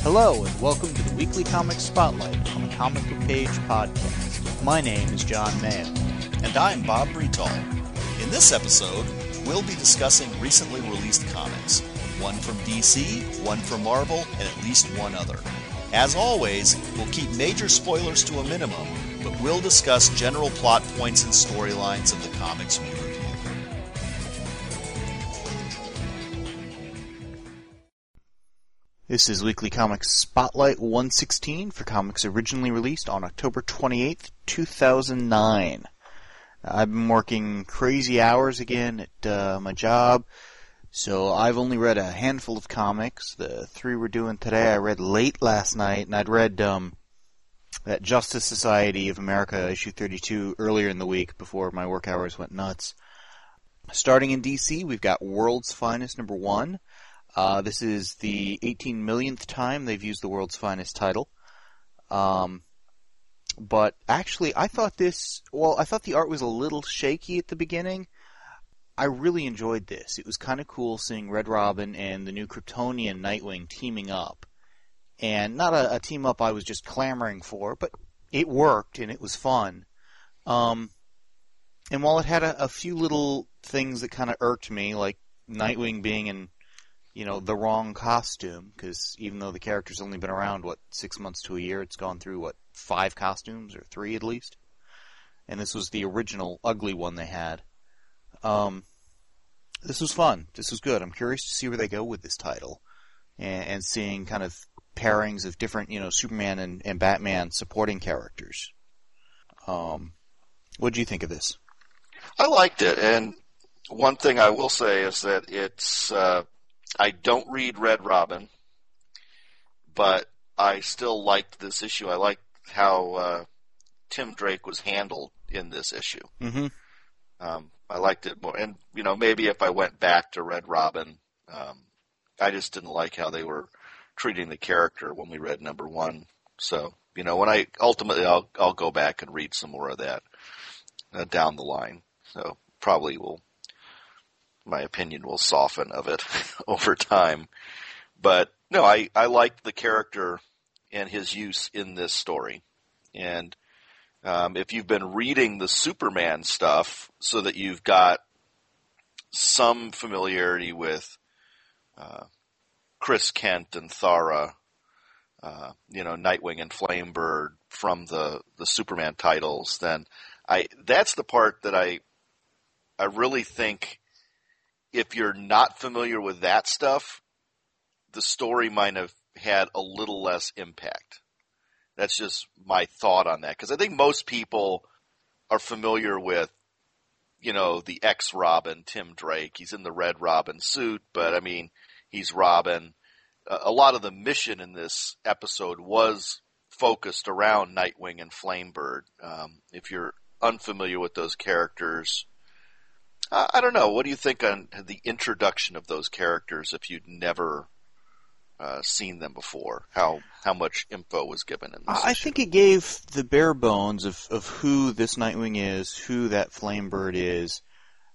Hello, and welcome to the Weekly Comic Spotlight on the Comic Book Page podcast. My name is John Mayo. And I'm Bob Bretal. In this episode, we'll be discussing recently released comics. One from DC, one from Marvel, and at least one other. As always, we'll keep major spoilers to a minimum, but we'll discuss general plot points and storylines of the comics we review. This is Weekly Comics Spotlight 116 for comics originally released on October 28th, 2009. I've been working crazy hours again at my job, so I've only read a handful of comics. The three we're doing today I read late last night, and I'd read that Justice Society of America issue 32 earlier in the week before my work hours went nuts. Starting in DC, we've got World's Finest number 1. This is the 18 millionth time they've used the World's Finest title. But actually, I thought the art was a little shaky at the beginning. I really enjoyed this. It was kind of cool seeing Red Robin and the new Kryptonian Nightwing teaming up. And not a team up I was just clamoring for, but it worked and it was fun. And while it had a few little things that kind of irked me, like Nightwing being in the wrong costume, because even though the character's only been around, 6 months to a year, it's gone through, 5 costumes, or 3 at least? And this was the original ugly one they had. This was fun. This was good. I'm curious to see where they go with this title, and seeing kind of pairings of different, Superman and Batman supporting characters. What did you think of this? I liked it, and one thing I will say is that it's... I don't read Red Robin, but I still liked this issue. I liked how Tim Drake was handled in this issue. Mm-hmm. I liked it more. And, maybe if I went back to Red Robin, I just didn't like how they were treating the character when we read number 1. So, when I'll go back and read some more of that down the line. So probably my opinion will soften of it over time. But no, I liked the character and his use in this story. And if you've been reading the Superman stuff so that you've got some familiarity with Chris Kent and Thara, Nightwing and Flamebird from the Superman titles, then that's the part that I really think, if you're not familiar with that stuff, the story might have had a little less impact. That's just my thought on that. Because I think most people are familiar with, the ex-Robin, Tim Drake. He's in the Red Robin suit, but, he's Robin. A lot of the mission in this episode was focused around Nightwing and Flamebird. If you're unfamiliar with those characters... I don't know. What do you think on the introduction of those characters if you'd never seen them before? How much info was given in this issue? I think it gave the bare bones of who this Nightwing is, who that Flamebird is,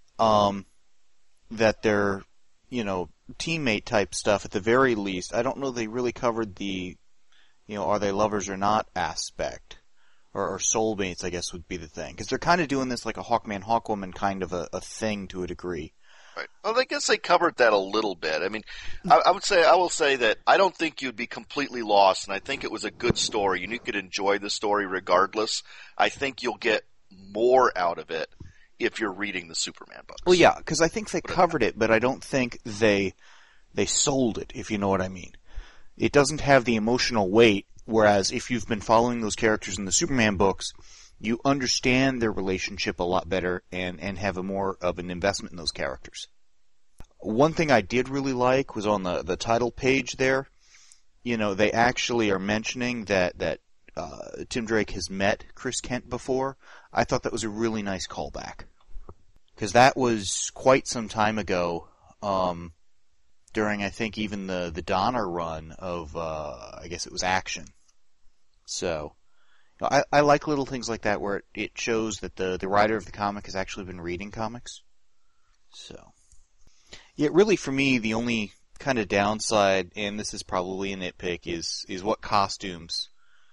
that they're, teammate type stuff at the very least. I don't know they really covered the, are they lovers or not aspect. Or soulmates, I guess, would be the thing. Because they're kind of doing this like a Hawkman, Hawkwoman kind of a thing to a degree. Right. Well, I guess they covered that a little bit. I will say that I don't think you'd be completely lost, and I think it was a good story, and you could enjoy the story regardless. I think you'll get more out of it if you're reading the Superman books. Well, yeah, because I think they covered it, but I don't think they sold it, if you know what I mean. It doesn't have the emotional weight. Whereas if you've been following those characters in the Superman books, you understand their relationship a lot better and have a more of an investment in those characters. One thing I did really like was on the title page there. They actually are mentioning that Tim Drake has met Chris Kent before. I thought that was a really nice callback. Because that was quite some time ago, during, I think, even the Donner run of, I guess it was Action. So, I like little things like that where it shows that the writer of the comic has actually been reading comics. So, yeah, really for me, the only kind of downside, and this is probably a nitpick, is what costumes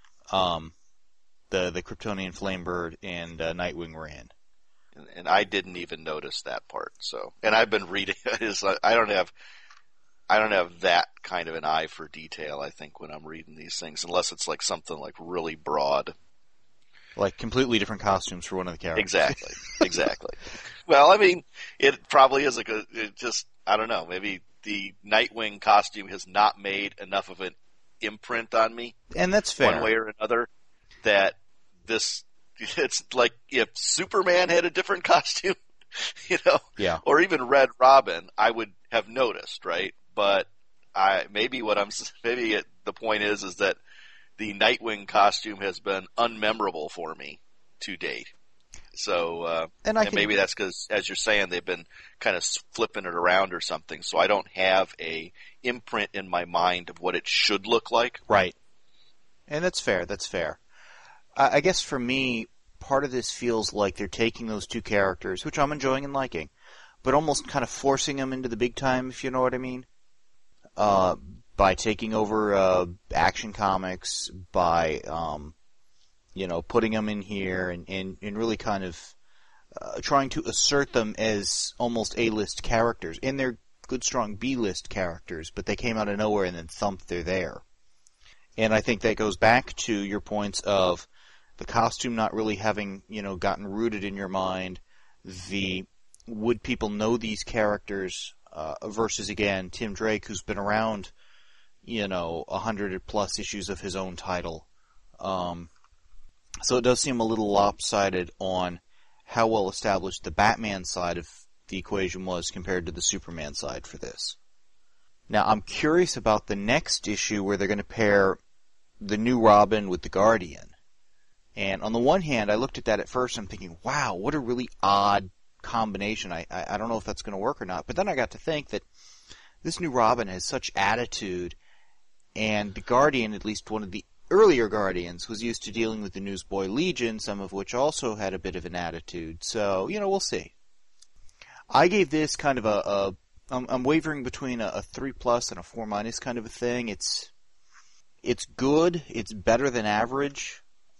the Kryptonian Flamebird and Nightwing were in. And I didn't even notice that part. So, and I've been reading. I don't have that kind of an eye for detail. I think when I'm reading these things, unless it's like something like really broad, like completely different costumes for one of the characters. Exactly. Well, I mean, it probably is like I don't know. Maybe the Nightwing costume has not made enough of an imprint on me, and that's fair, one way or another. That it's like if Superman had a different costume, yeah, or even Red Robin, I would have noticed, right? But maybe the point is that the Nightwing costume has been unmemorable for me to date. So, and maybe that's because, as you're saying, they've been kind of flipping it around or something. So I don't have a imprint in my mind of what it should look like. Right. And that's fair. I guess for me, part of this feels like they're taking those two characters, which I'm enjoying and liking, but almost kind of forcing them into the big time, if you know what I mean. By taking over Action Comics, by putting them in here and really kind of trying to assert them as almost A-list characters. And they're good, strong B-list characters, but they came out of nowhere and then thump, they're there. And I think that goes back to your points of the costume not really having, gotten rooted in your mind, would people know these characters, versus, again, Tim Drake, who's been around, 100 plus issues of his own title. So it does seem a little lopsided on how well established the Batman side of the equation was compared to the Superman side for this. Now, I'm curious about the next issue where they're going to pair the new Robin with the Guardian. And on the one hand, I looked at that at first and I'm thinking, wow, what a really odd combination. I don't know if that's going to work or not. But then I got to think that this new Robin has such attitude, and the Guardian, at least one of the earlier Guardians, was used to dealing with the Newsboy Legion, some of which also had a bit of an attitude. So, we'll see. I gave this kind of I'm wavering between a 3+ and a 4- kind of a thing. It's good. It's better than average.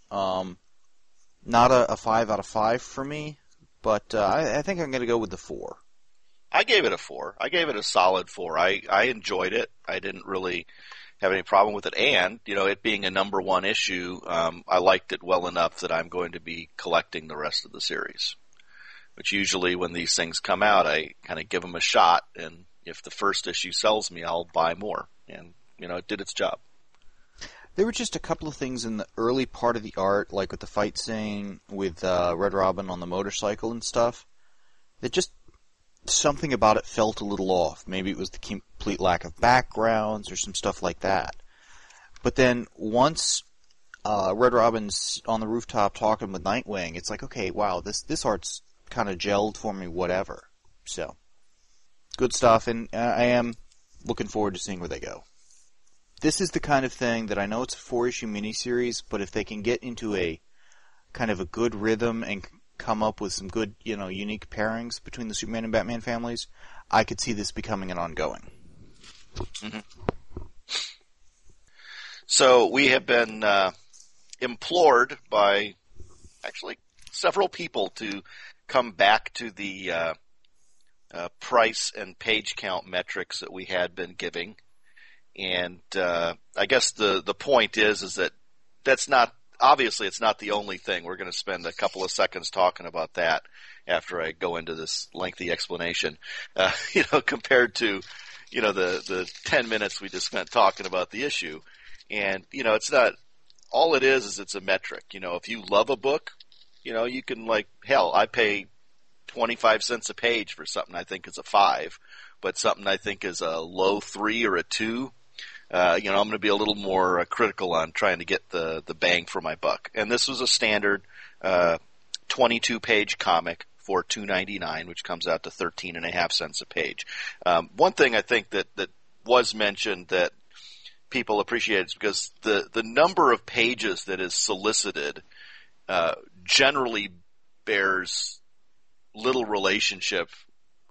Not a 5 out of 5 for me, but I think I'm going to go with the 4. I gave it a 4. I gave it a solid 4. I enjoyed it. I didn't really have any problem with it, and it being a number 1 issue, I liked it well enough that I'm going to be collecting the rest of the series. Which usually, when these things come out, I kind of give them a shot, and if the first issue sells me, I'll buy more. And it did its job. There were just a couple of things in the early part of the art, like with the fight scene with Red Robin on the motorcycle and stuff, that just something about it felt a little off. Maybe it was the complete lack of backgrounds or some stuff like that. But then once Red Robin's on the rooftop talking with Nightwing, it's like, okay, wow, this art's kind of gelled for me, whatever. So, good stuff, and I am looking forward to seeing where they go. This is the kind of thing that I know it's a 4-issue miniseries, but if they can get into a kind of a good rhythm and come up with some good, unique pairings between the Superman and Batman families, I could see this becoming an ongoing. Mm-hmm. So we have been implored by actually several people to come back to the price and page count metrics that we had been giving. And I guess the point is that that's not, obviously it's not the only thing. We're going to spend a couple of seconds talking about that after I go into this lengthy explanation, compared to, the 10 minutes we just spent talking about the issue. And, it's not, all it is it's a metric. If you love a book, you can I pay 25 cents a page for something I think is a 5, but something I think is a low 3 or a 2. I'm going to be a little more critical on trying to get the bang for my buck. And this was a standard 22-page comic for $2.99, which comes out to 13.5 cents a page. One thing I think that was mentioned that people appreciate is because the number of pages that is solicited generally bears little relationship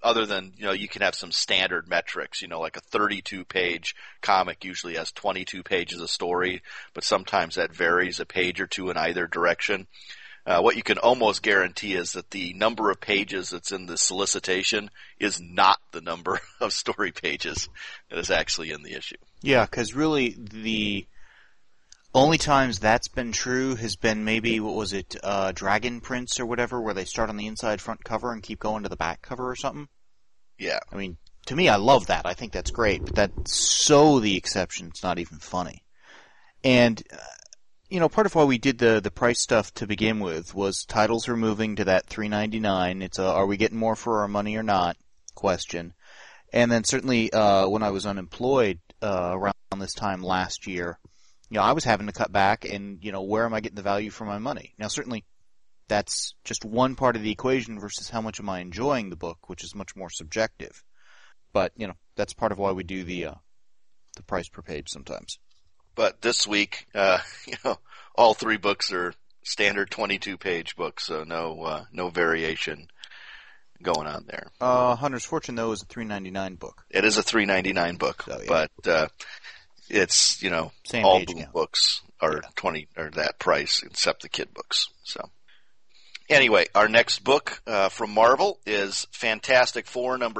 other than, you can have some standard metrics, like a 32-page comic usually has 22 pages of story, but sometimes that varies a page or two in either direction. What you can almost guarantee is that the number of pages that's in the solicitation is not the number of story pages that is actually in the issue. Yeah, because really the only times that's been true has been maybe, Dragon Prince or whatever, where they start on the inside front cover and keep going to the back cover or something. Yeah. I mean, to me, I love that. I think that's great, but that's so the exception, it's not even funny. And, part of why we did the price stuff to begin with was titles are moving to that $3.99. It's a, are we getting more for our money or not question. And then certainly when I was unemployed around this time last year, I was having to cut back and, where am I getting the value for my money? Now, certainly that's just one part of the equation versus how much am I enjoying the book, which is much more subjective. But, that's part of why we do the price per page sometimes. But this week, all 3 books are standard 22-page books, so no variation going on there. Hunter's Fortune, though, is a $3.99 book. It is a $3.99 book, so, yeah. But it's, same all page Boom count. books are 20 or that price except the kid books. So anyway, our next book from Marvel is Fantastic Four number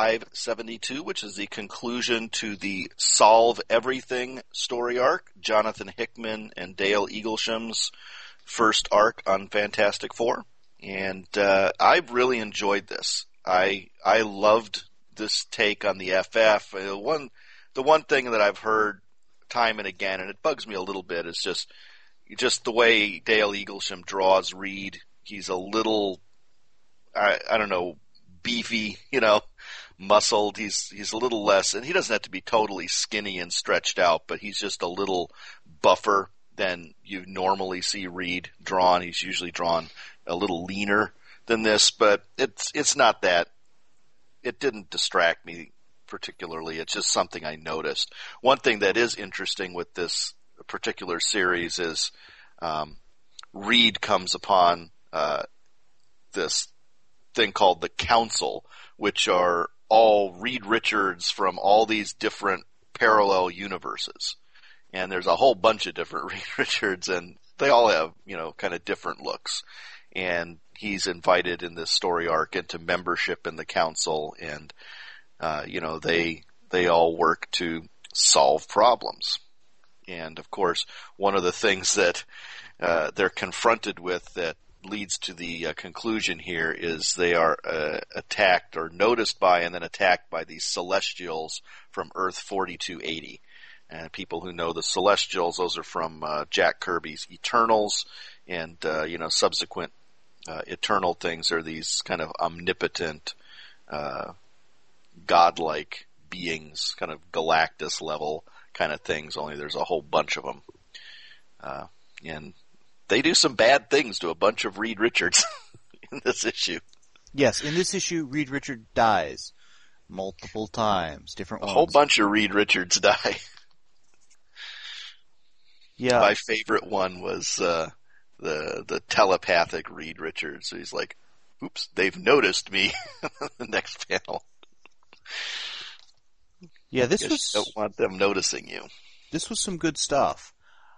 572, which is the conclusion to the Solve Everything story arc, Jonathan Hickman and Dale Eaglesham's first arc on Fantastic Four. And I've really enjoyed this. I loved this take on the FF. The one thing that I've heard time and again, and it bugs me a little bit, is just the way Dale Eaglesham draws Reed. He's a little, I don't know, beefy, muscled. He's a little less, and he doesn't have to be totally skinny and stretched out, but he's just a little buffer than you normally see Reed drawn. He's usually drawn a little leaner than this, but it's not that. It didn't distract me particularly. It's just something I noticed. One thing that is interesting with this particular series is Reed comes upon this thing called the Council, which are all Reed Richards from all these different parallel universes. And there's a whole bunch of different Reed Richards, and they all have, kind of different looks. And he's invited in this story arc into membership in the Council, and they all work to solve problems. And of course, one of the things that they're confronted with that leads to the conclusion here is they are attacked or noticed by and then attacked by these Celestials from Earth 4280. And people who know the Celestials, those are from Jack Kirby's Eternals, and subsequent Eternal things are these kind of omnipotent, godlike beings, kind of Galactus level kind of things, only there's a whole bunch of them. And they do some bad things to a bunch of Reed Richards in this issue. Yes, in this issue, Reed Richard dies multiple times, different ones. A whole bunch of Reed Richards die. Yeah. My favorite one was the telepathic Reed Richards. So he's like, oops, they've noticed me. The next panel. Yeah, you don't want them noticing you. This was some good stuff.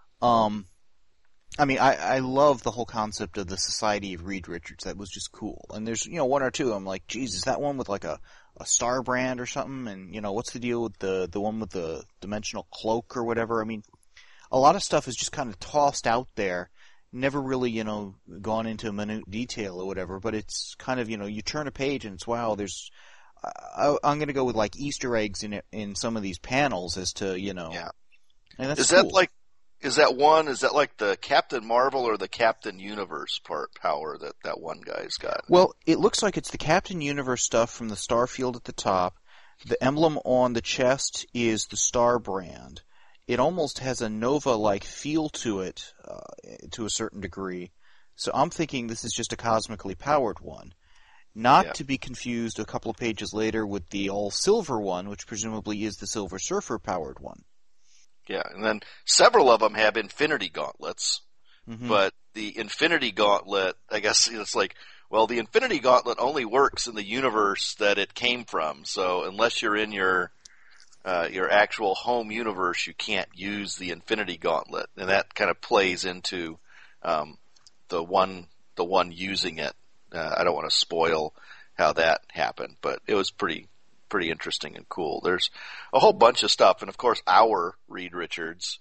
I love the whole concept of the Society of Reed Richards. That was just cool. And there's, one or two. I'm like, geez, is that one with like a star brand or something? And, what's the deal with the one with the dimensional cloak or whatever? I mean, a lot of stuff is just kind of tossed out there. Never really, gone into minute detail or whatever. But it's kind of, you turn a page and it's, wow, there's, I'm going to go with like Easter eggs in some of these panels as to, Yeah. And that's Is cool. Is that like the Captain Marvel or the Captain Universe power that one guy's got? Well, it looks like it's the Captain Universe stuff from the Starfield at the top. The emblem on the chest is the Star brand. It almost has a Nova-like feel to it, to a certain degree. So I'm thinking this is just a cosmically powered one. Not to be confused a couple of pages later with the all-silver one, which presumably is the Silver Surfer-powered one. Yeah, and then several of them have Infinity Gauntlets, Mm-hmm. but the Infinity Gauntlet, I guess it's like, Well, the Infinity Gauntlet only works in the universe that it came from. So unless you're in your actual home universe, you can't use the Infinity Gauntlet, and that kind of plays into the one using it. I don't want to spoil how that happened, but it was pretty interesting and cool. There's a whole bunch of stuff, and of course, our Reed Richards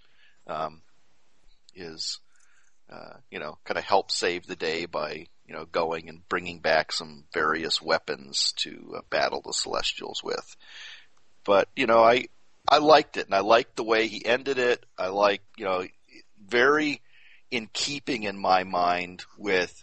is kind of help save the day by going and bringing back some various weapons to battle the Celestials with. But I liked it, and I liked the way he ended it. I like very in keeping in my mind with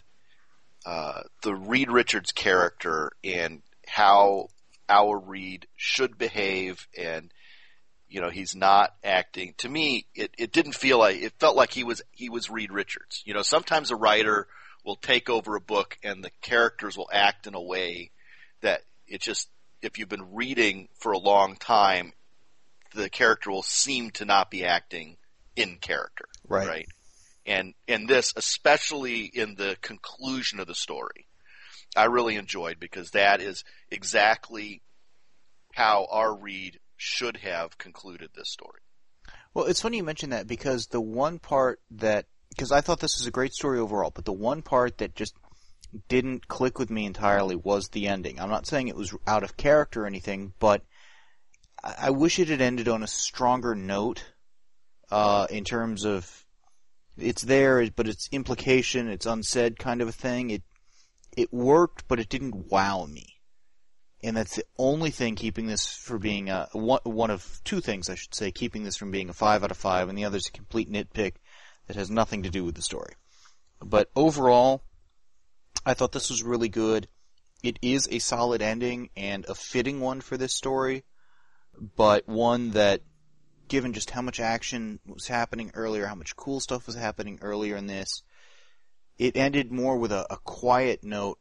the Reed Richards character and how our Reed should behave, and he's not acting. To me, it didn't feel like it felt like he was Reed Richards. Sometimes a writer will take over a book and the characters will act in a way that it just, if you've been reading for a long time, the character will seem to not be acting in character. Right? And this, especially in the conclusion of the story, I really enjoyed, because that is exactly how our Reed should have concluded this story. Well, it's funny you mention that, because the one part because I thought this was a great story overall, but the one part that just didn't click with me entirely was the ending. I'm not saying it was out of character or anything, but I wish it had ended on a stronger note, in terms of it's there, but it's implication, it's unsaid kind of a thing. It worked, but it didn't wow me. And that's the only thing keeping this from being one of two things, I should say, keeping this from being a 5 out of 5, and the other's a complete nitpick that has nothing to do with the story. But overall, I thought this was really good. It is a solid ending and a fitting one for this story, but one that, given just how much action was happening earlier, how much cool stuff was happening earlier in this, it ended more with a quiet note,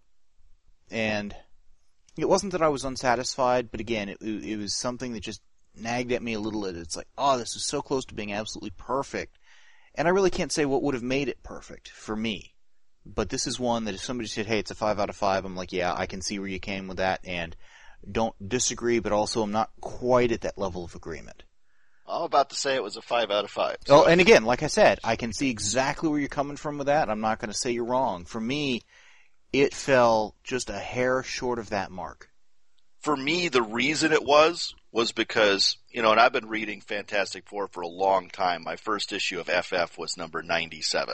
and it wasn't that I was unsatisfied, but again, it was something that just nagged at me a little bit. It's like, oh, this is so close to being absolutely perfect, and I really can't say what would have made it perfect for me. But this is one that if somebody said, hey, it's a 5 out of 5, I'm like, yeah, I can see where you came with that, and don't disagree, but also I'm not quite at that level of agreement. I'm about to say it was a 5 out of 5. So. Oh, and again, like I said, I can see exactly where you're coming from with that. I'm not going to say you're wrong. For me, it fell just a hair short of that mark. For me, the reason it was because, and I've been reading Fantastic Four for a long time. My first issue of FF was number 97.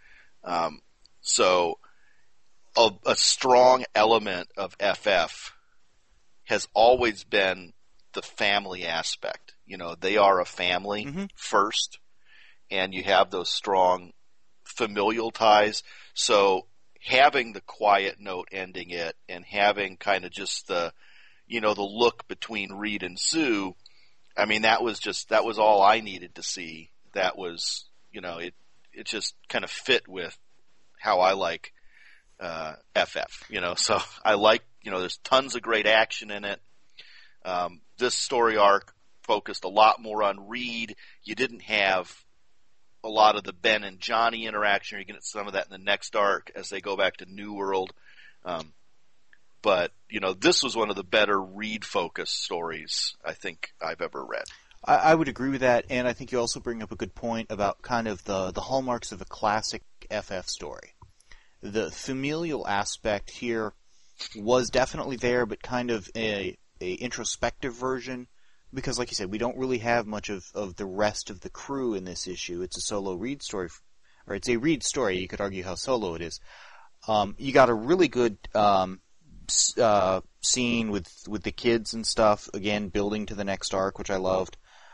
So a strong element of FF has always been the family aspect. They are a family first, and you have those strong familial ties. So having the quiet note ending it, and having kind of just the look between Reed and Sue, I mean, that was all I needed to see. That was, it just kind of fit with how I like FF, so I like, there's tons of great action in it. This story arc focused a lot more on Reed. You didn't have a lot of the Ben and Johnny interaction. You're getting some of that in the next arc as they go back to New World. But, this was one of the better Reed-focused stories I think I've ever read. I would agree with that, and I think you also bring up a good point about kind of the hallmarks of a classic FF story. The familial aspect here was definitely there, but kind of a introspective version, because like you said, we don't really have much of the rest of the crew in this issue. It's a solo Reed story, or it's a Reed story. You could argue how solo it is. You got a really good scene with the kids and stuff, again, building to the next arc, which I loved.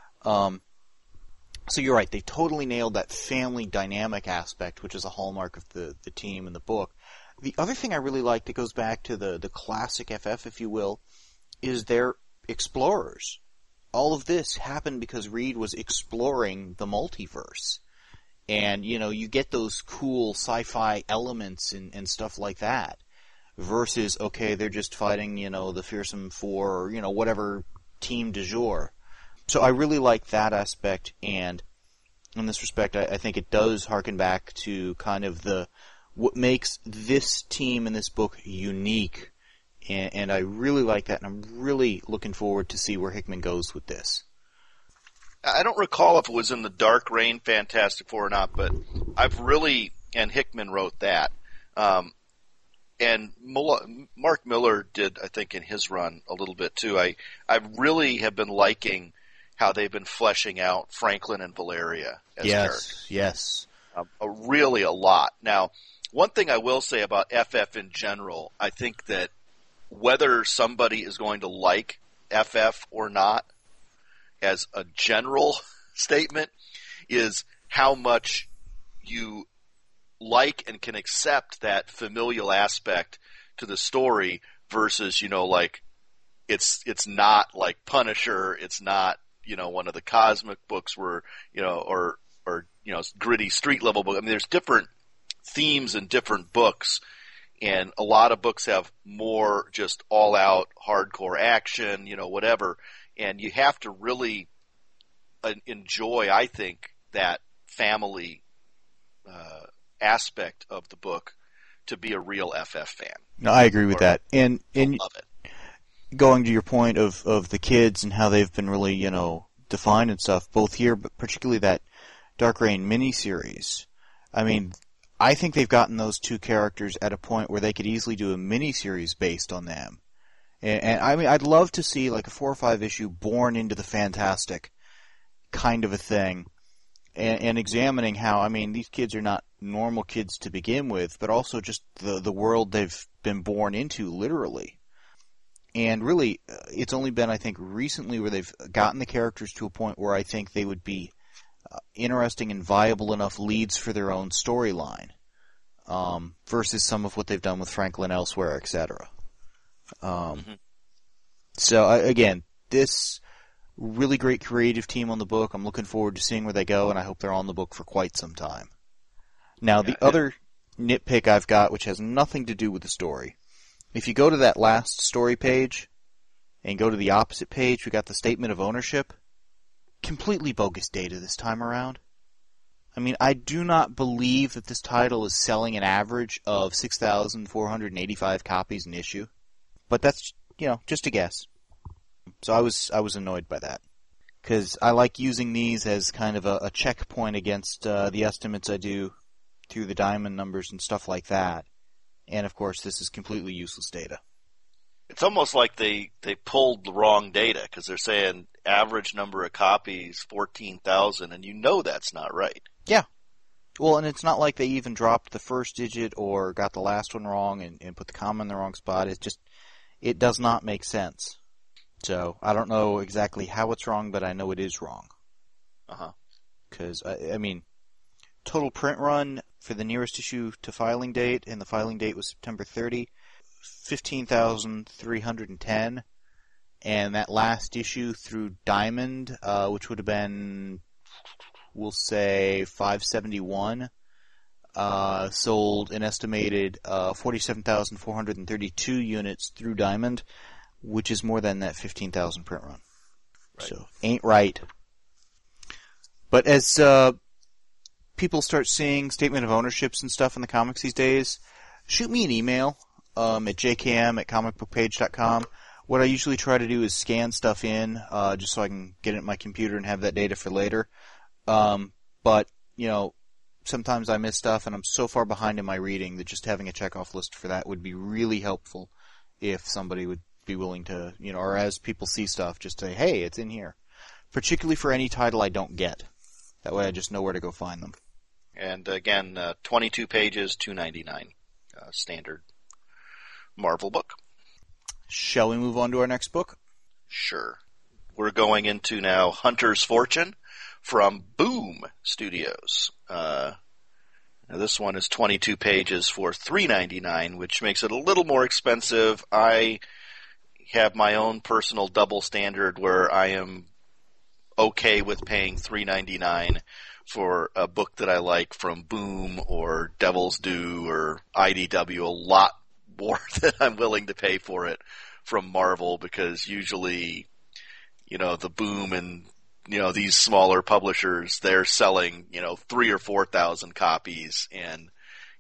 So you're right, they totally nailed that family dynamic aspect, which is a hallmark of the team and the book. The other thing I really liked that goes back to the classic FF, if you will, is they're explorers. All of this happened because Reed was exploring the multiverse. And, you get those cool sci-fi elements and stuff like that. Versus, okay, they're just fighting, the Fearsome Four, or, whatever team du jour. So I really like that aspect, and in this respect, I think it does harken back to kind of what makes this team and this book unique, and I really like that, and I'm really looking forward to see where Hickman goes with this. I don't recall if it was in the Dark Reign Fantastic Four or not, but I've really, and Hickman wrote that, and Mark Miller did, I think, in his run a little bit too. I really have been liking how they've been fleshing out Franklin and Valeria as characters. Yes. Really a lot. Now, one thing I will say about FF in general, I think that whether somebody is going to like FF or not, as a general statement, is how much you like and can accept that familial aspect to the story versus, like, it's not like Punisher, it's not, one of the cosmic books where, or gritty street level book. I mean, there's different themes in different books, and a lot of books have more just all out hardcore action, whatever. And you have to really enjoy, I think, that family aspect of the book to be a real FF fan. No, I agree with that. And love it. Going to your point of the kids and how they've been really, defined and stuff, both here, but particularly that Dark Reign miniseries. I mean, I think they've gotten those two characters at a point where they could easily do a miniseries based on them. And I mean, I'd love to see like a 4 or 5 issue Born into the Fantastic kind of a thing, and examining how, I mean, these kids are not normal kids to begin with, but also just the world they've been born into, literally. And really, it's only been, I think, recently where they've gotten the characters to a point where I think they would be interesting and viable enough leads for their own storyline, versus some of what they've done with Franklin elsewhere, etc. So, again, this really great creative team on the book. I'm looking forward to seeing where they go, and I hope they're on the book for quite some time. Now, the other nitpick I've got, which has nothing to do with the story, if you go to that last story page and go to the opposite page, we got the statement of ownership. Completely bogus data this time around. I mean, I do not believe that this title is selling an average of 6,485 copies an issue. But that's, just a guess. So I was annoyed by that. Because I like using these as kind of a checkpoint against the estimates I do through the diamond numbers and stuff like that. And, of course, this is completely useless data. It's almost like they pulled the wrong data, because they're saying average number of copies, 14,000, and that's not right. Yeah. Well, and it's not like they even dropped the first digit or got the last one wrong and put the comma in the wrong spot. It's just, it does not make sense. So, I don't know exactly how it's wrong, but I know it is wrong. Because, I mean, total print run for the nearest issue to filing date, and the filing date was September 30, 15,310. And that last issue through Diamond, which would have been, we'll say, 571, sold an estimated 47,432 units through Diamond, which is more than that 15,000 print run. Right. So, ain't right. But as people start seeing statement of ownerships and stuff in the comics these days, shoot me an email at jkm@comicbookpage.com. What I usually try to do is scan stuff in, just so I can get it in my computer and have that data for later. But, sometimes I miss stuff, and I'm so far behind in my reading that just having a checkoff list for that would be really helpful if somebody would be willing to, or as people see stuff, just say, hey, it's in here. Particularly for any title I don't get. That way I just know where to go find them. And again, 22 pages, $2.99, standard Marvel book. Shall we move on to our next book? Sure. We're going into now Hunter's Fortune from Boom Studios. Now this one is 22 pages for $3.99, which makes it a little more expensive. I have my own personal double standard where I am okay with paying $3.99 for a book that I like from Boom or Devil's Due or IDW a lot more than I'm willing to pay for it from Marvel, because usually, the Boom and, these smaller publishers, they're selling, 3,000 or 4,000 copies, and,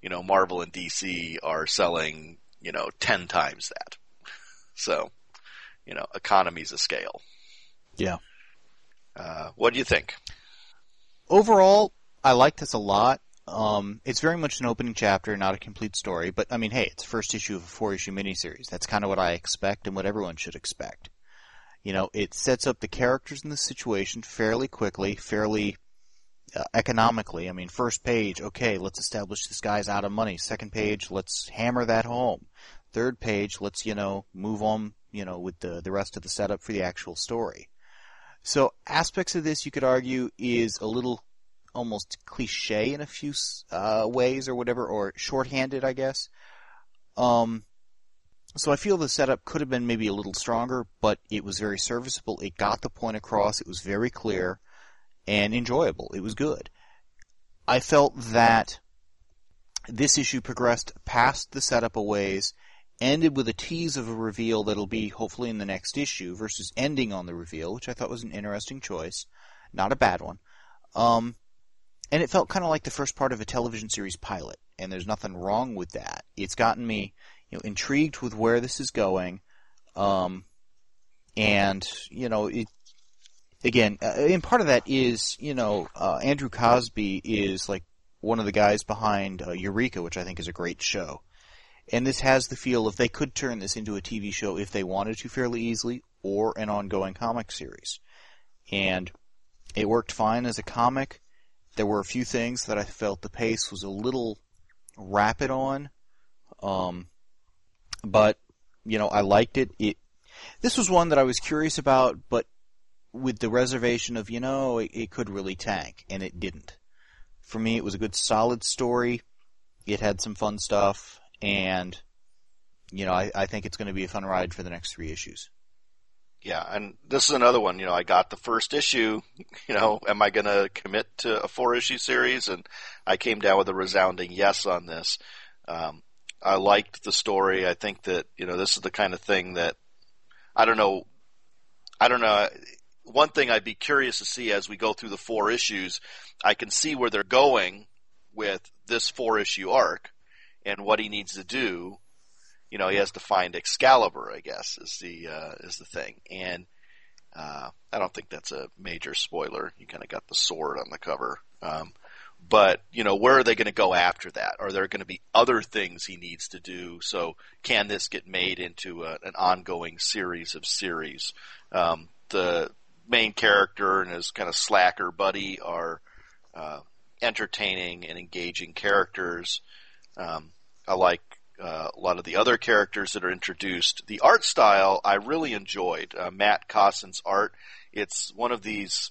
Marvel and DC are selling, 10 times that. So, economies of scale. Yeah. What do you think? Overall, I like this a lot. It's very much an opening chapter, not a complete story, but I mean, hey, it's the first issue of a 4-issue miniseries. That's kind of what I expect and what everyone should expect. It sets up the characters in the situation fairly quickly, fairly economically. I mean, first page, okay, let's establish this guy's out of money. Second page, let's hammer that home. Third page, let's, move on, with the rest of the setup for the actual story. So aspects of this, you could argue, is a little almost cliche in a few ways or whatever, or shorthanded, I guess. So I feel the setup could have been maybe a little stronger, but it was very serviceable. It got the point across. It was very clear and enjoyable. It was good. I felt that this issue progressed past the setup a ways, ended with a tease of a reveal that'll be hopefully in the next issue versus ending on the reveal, which I thought was an interesting choice. Not a bad one. And it felt kind of like the first part of a television series pilot, and there's nothing wrong with that. It's gotten me intrigued with where this is going, and part of that is Andrew Cosby is like one of the guys behind Eureka, which I think is a great show, and this has the feel of they could turn this into a TV show if they wanted to fairly easily, or an ongoing comic series, and it worked fine as a comic. There were a few things that I felt the pace was a little rapid on. But, I liked it. This was one that I was curious about, but with the reservation of, it could really tank, and it didn't. For me, it was a good, solid story. It had some fun stuff, and, I think it's going to be a fun ride for the next 3 issues. Yeah, and this is another one, I got the first issue, am I going to commit to a 4-issue series? And I came down with a resounding yes on this. I liked the story. I think that, this is the kind of thing that, I don't know. One thing I'd be curious to see as we go through the 4 issues, I can see where they're going with this 4-issue arc and what he needs to do. He has to find Excalibur, I guess, is the thing. And I don't think that's a major spoiler. You kind of got the sword on the cover. But, where are they going to go after that? Are there going to be other things he needs to do? So can this get made into an ongoing series of series? The main character and his kind of slacker buddy are entertaining and engaging characters. I like a lot of the other characters that are introduced. The art style I really enjoyed. Matt Cossen's art. It's one of these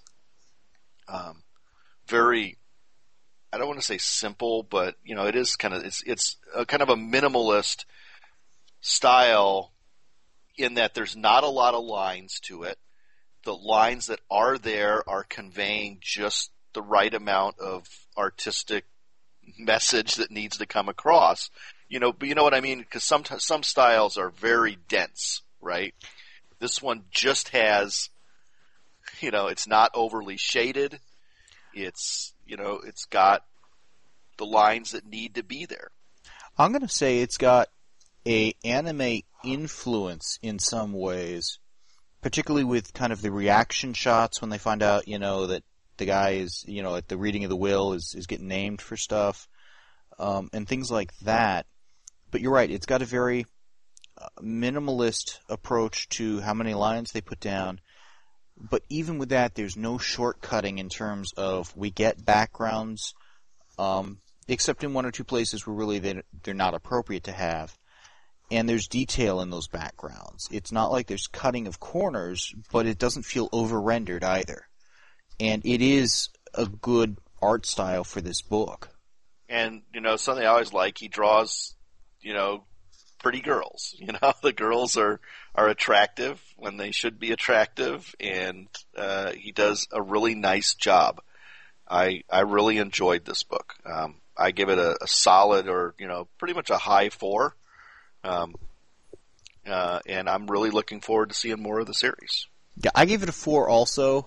very, I don't want to say simple, but it is kind of it's a kind of a minimalist style in that there's not a lot of lines to it. The lines that are there are conveying just the right amount of artistic message that needs to come across. But you know what I mean? Because some styles are very dense, right? This one just has, it's not overly shaded. It's got the lines that need to be there. I'm going to say it's got a anime influence in some ways, particularly with kind of the reaction shots when they find out, that the guy is, at the reading of the will is getting named for stuff, and things like that. But you're right, it's got a very minimalist approach to how many lines they put down. But even with that, there's no shortcutting in terms of we get backgrounds, except in 1 or 2 places where really they're not appropriate to have. And there's detail in those backgrounds. It's not like there's cutting of corners, but it doesn't feel over-rendered either. And it is a good art style for this book. And, something I always like, he draws, pretty girls. The girls are attractive when they should be attractive, and he does a really nice job. I really enjoyed this book. I give it a solid or, pretty much a high 4. And I'm really looking forward to seeing more of the series. Yeah, I gave it a 4 also.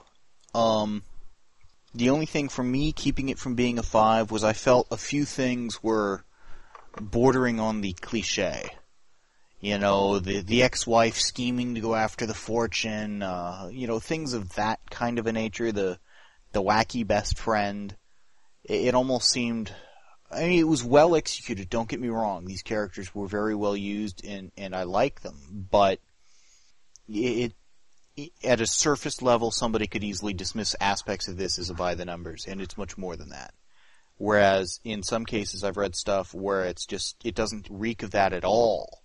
The only thing for me keeping it from being a 5 was I felt a few things were bordering on the cliche. You know, the ex-wife scheming to go after the fortune, things of that kind of a nature, the wacky best friend. It almost seemed, I mean, it was well executed, don't get me wrong. These characters were very well used, and I like them, but at a surface level, somebody could easily dismiss aspects of this as a by the numbers, and it's much more than that. Whereas, in some cases, I've read stuff where it doesn't reek of that at all.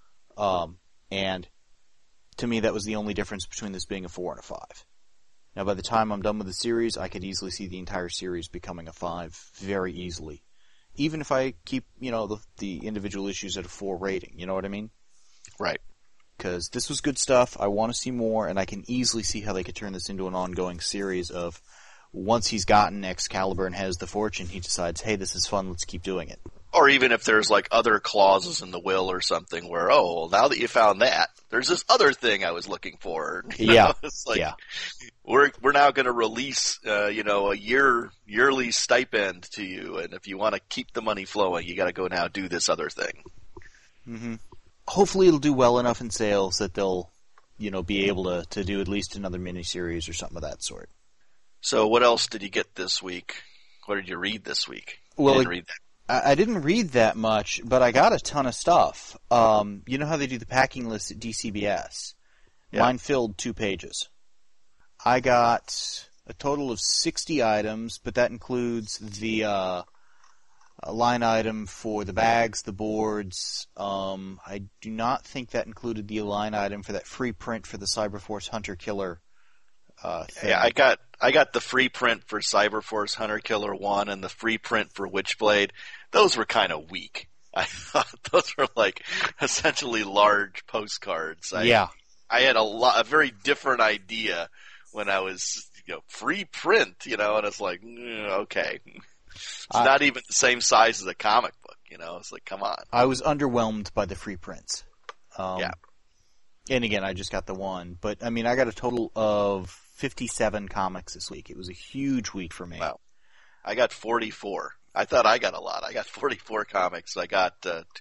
And to me, that was the only difference between this being a 4 and a 5. Now, by the time I'm done with the series, I could easily see the entire series becoming a 5 very easily. Even if I keep, the individual issues at a 4 rating, you know what I mean? Right. Because this was good stuff, I want to see more, and I can easily see how they could turn this into an ongoing series of, once he's gotten Excalibur and has the fortune, he decides, hey, this is fun, let's keep doing it. Or even if there's like other clauses in the will or something where, oh, well, now that you found that, there's this other thing I was looking for. It's like, we're now going to release, a yearly stipend to you, and if you want to keep the money flowing, you got to go now do this other thing. Mm-hmm. Hopefully it'll do well enough in sales that they'll, be able to do at least another miniseries or something of that sort. So what else did you get this week? What did you read this week? Well, you didn't read that. I didn't read that much, but I got a ton of stuff. You know how they do the packing list at DCBS? Yeah. Mine filled 2 pages. I got a total of 60 items, but that includes the line item for the bags, the boards. I do not think that included the line item for that free print for the Cyberforce Hunter Killer thing. Yeah, I got the free print for Cyberforce Hunter Killer 1 and the free print for Witchblade. Those were kind of weak. I thought those were like essentially large postcards. I had a very different idea when I was, free print, and it's like, okay. It's not even the same size as a comic book, It's like, come on. I was underwhelmed by the free prints. Yeah. And again, I just got the one. But, I mean, I got a total of 57 comics this week. It was a huge week for me. Wow. I got 44. I thought I got a lot. I got 44 comics. I got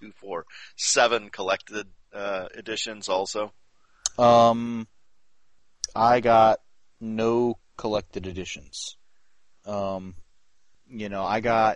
7 collected editions also. I got no collected editions. I got,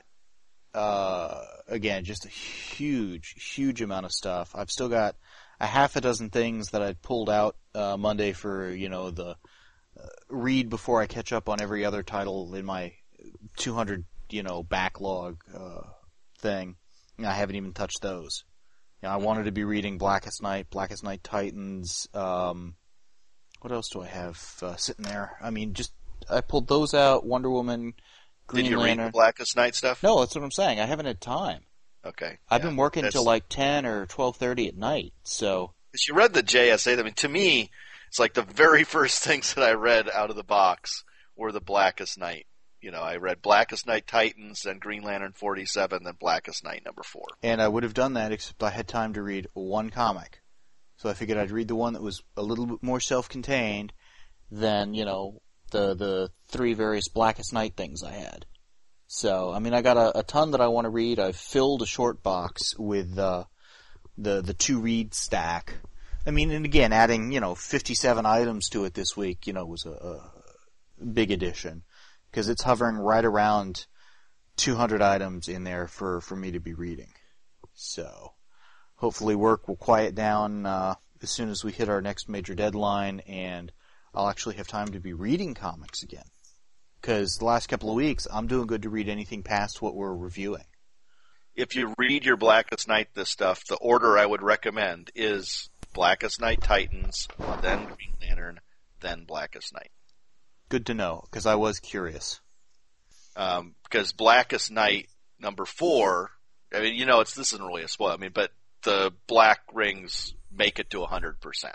again, just a huge amount of stuff. I've still got a half a dozen things that I pulled out Monday for, the read before I catch up on every other title in my 200, backlog thing. I haven't even touched those. I wanted to be reading Blackest Night Titans. What else do I have sitting there? I mean, I pulled those out, Wonder Woman, Green Did you Lantern. read the Blackest Night stuff? No, that's what I'm saying. I haven't had time. Okay. I've been working till like 10 or 12:30 at night, so... Because you read the JSA, I mean, to me, it's like the very first things that I read out of the box were the Blackest Night. I read Blackest Night Titans, then Green Lantern 47, then Blackest Night number 4. And I would have done that, except I had time to read one comic. So I figured I'd read the one that was a little bit more self-contained than, the 3 various Blackest Night things I had. So, I mean, I got a ton that I want to read. I've filled a short box with the 2 read stack. I mean, and again, adding, 57 items to it this week, was a big addition. Because it's hovering right around 200 items in there for me to be reading. So, hopefully work will quiet down as soon as we hit our next major deadline, and I'll actually have time to be reading comics again. Because the last couple of weeks, I'm doing good to read anything past what we're reviewing. If you read your Blackest Night this stuff, the order I would recommend is Blackest Night Titans, then Green Lantern, then Blackest Night. Good to know, because I was curious. Because Blackest Night number 4, I mean, this isn't really a spoiler. I mean, but the black rings make it to 100%.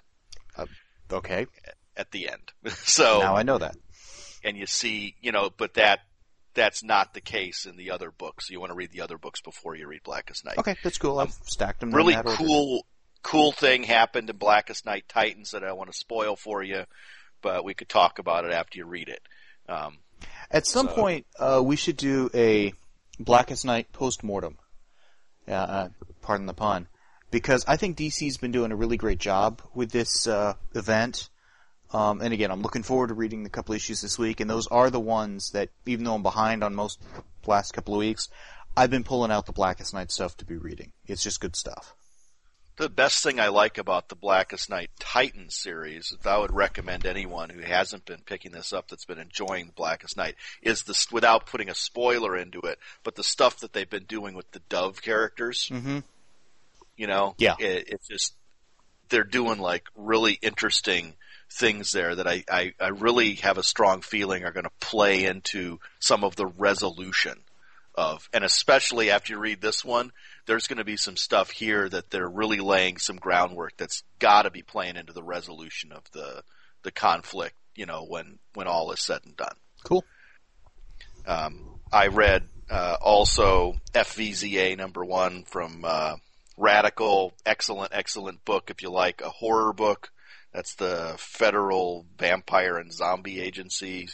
Okay. At the end. So now I know that. And you see, but that's not the case in the other books. You want to read the other books before you read Blackest Night. Okay, that's cool. I've stacked them. Really cool thing happened in Blackest Night Titans that I don't want to spoil for you, but we could talk about it after you read it. At some point, we should do a Blackest Night post-mortem. pardon the pun, because I think DC's been doing a really great job with this event. And again, I'm looking forward to reading the couple issues this week, and those are the ones that, even though I'm behind on most last couple of weeks, I've been pulling out the Blackest Night stuff to be reading. It's just good stuff. The best thing I like about the Blackest Night Titan series, that I would recommend anyone who hasn't been picking this up that's been enjoying the Blackest Night, is this, without putting a spoiler into it, but the stuff that they've been doing with the Dove characters. Mm-hmm. You know? Yeah. It's just, they're doing like really interesting things there that I really have a strong feeling are going to play into some of the resolution of, and especially after you read this one, there's going to be some stuff here that they're really laying some groundwork that's got to be playing into the resolution of the conflict, you know, when all is said and done. Cool. I read also FVZA #1 from Radical. Excellent book if you like a horror book. That's the Federal Vampire and Zombie Agency.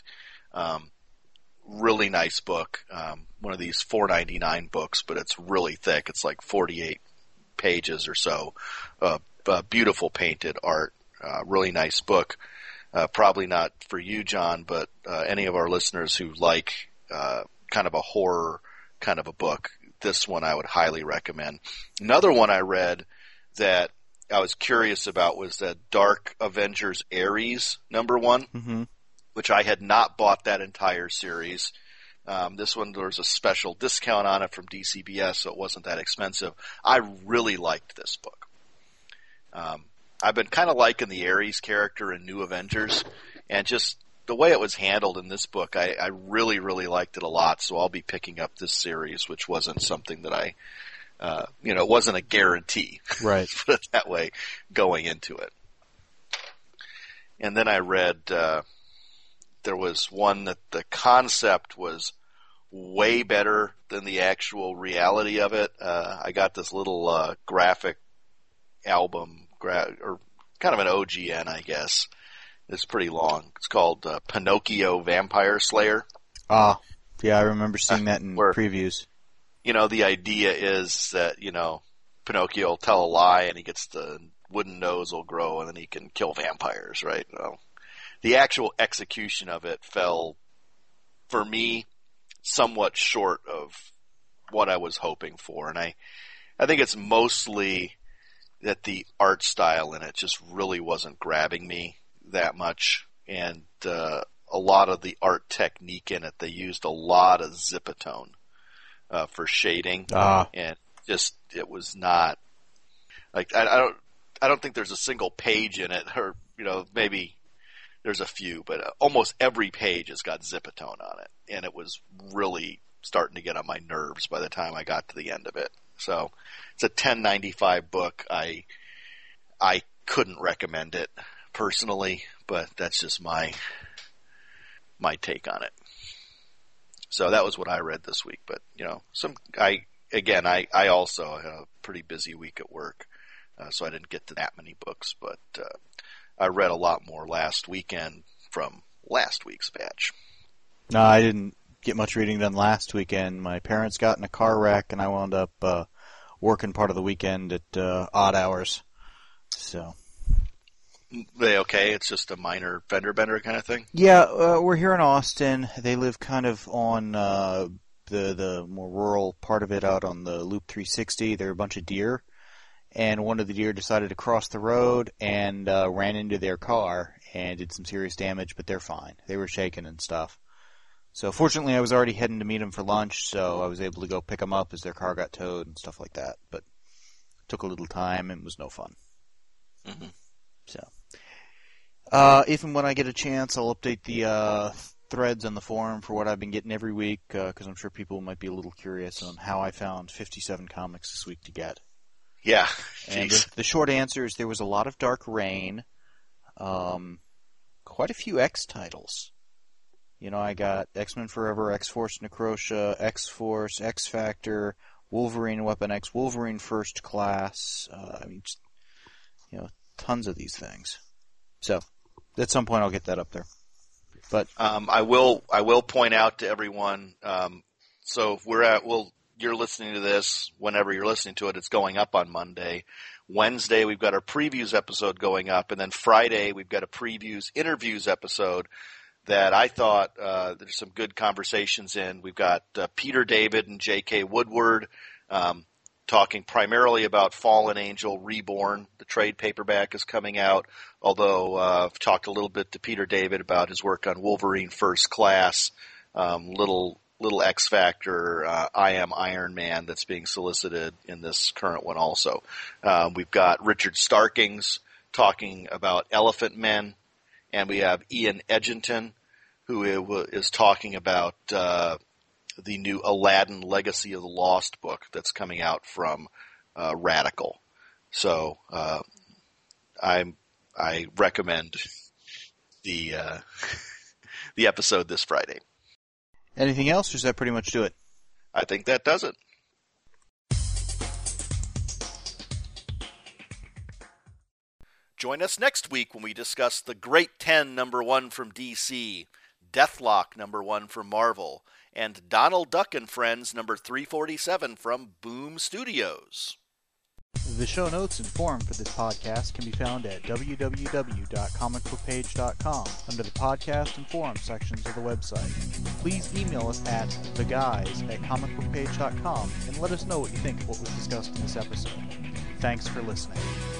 Really nice book. One of these $4.99 books, but it's really thick. It's like 48 pages or so. Beautiful painted art. Really nice book. Probably not for you, John, but any of our listeners who like kind of a horror kind of a book, this one I would highly recommend. Another one I read that I was curious about was that Dark Avengers Ares #1, which I had not bought that entire series. This one, there was a special discount on it from DCBS, so it wasn't that expensive. I really liked this book. I've been kind of liking the Ares character in New Avengers, and just the way it was handled in this book, I really, really liked it a lot, so I'll be picking up this series, which wasn't something that I it wasn't a guarantee, right? Put it that way, going into it. And then I read, there was one that the concept was way better than the actual reality of it. I got this little graphic album, or kind of an OGN, I guess. It's pretty long. It's called Pinocchio Vampire Slayer. Ah, yeah, I remember seeing that in previews. You know, the idea is that, you know, Pinocchio will tell a lie and he gets the wooden nose will grow and then he can kill vampires, right? Well, the actual execution of it fell, for me, somewhat short of what I was hoping for. And I think it's mostly that the art style in it just really wasn't grabbing me that much. And a lot of the art technique in it, they used a lot of Zipatone. For shading, and just it was not like I don't think there's a single page in it, or you know maybe there's a few, but almost every page has got Zipatone on it, and it was really starting to get on my nerves by the time I got to the end of it. So it's a $10.95 book. I couldn't recommend it personally, but that's just my take on it. So that was what I read this week, but you know, I also had a pretty busy week at work, so I didn't get to that many books, but I read a lot more last weekend from last week's batch. No, I didn't get much reading done last weekend. My parents got in a car wreck, and I wound up working part of the weekend at odd hours. So. They okay? It's just a minor fender bender kind of thing? Yeah, we're here in Austin. They live kind of on the more rural part of it out on the Loop 360. There are a bunch of deer, and one of the deer decided to cross the road and ran into their car and did some serious damage, but they're fine. They were shaken and stuff. So fortunately, I was already heading to meet them for lunch, so I was able to go pick them up as their car got towed and stuff like that. But it took a little time and was no fun. Mm-hmm. So, if and when I get a chance, I'll update the threads on the forum for what I've been getting every week, because I'm sure people might be a little curious on how I found 57 comics this week to get. Yeah. And the short answer is there was a lot of Dark Reign, quite a few X titles. You know, I got X-Men Forever, X-Force Necrosha, X-Force, X-Factor, Wolverine Weapon X, Wolverine First Class, just, tons of these things. So, at some point I'll get that up there. But I will point out to everyone, so we'll you're listening to this, whenever you're listening to it, it's going up on Monday. Wednesday, we've got our previews episode going up, and then Friday, we've got a previews interviews episode that I thought there's some good conversations in. We've got Peter David and J.K. Woodward talking primarily about Fallen Angel Reborn. The trade paperback is coming out, although I've talked a little bit to Peter David about his work on Wolverine First Class, little X Factor, I Am Iron Man that's being solicited in this current one also. We've got Richard Starkings talking about Elephant Men, and we have Ian Edginton, who is talking about the new Aladdin Legacy of the Lost book that's coming out from Radical. So I recommend the episode this Friday. Anything else, or does that pretty much do it? I think that does it. Join us next week when we discuss The Great 10 #1 from DC, Deathlock #1 from Marvel, and Donald Duck and Friends #347 from Boom Studios. The show notes and forum for this podcast can be found at www.comicbookpage.com under the podcast and forum sections of the website. Please email us at theguys@comicbookpage.com and let us know what you think of what was discussed in this episode. Thanks for listening.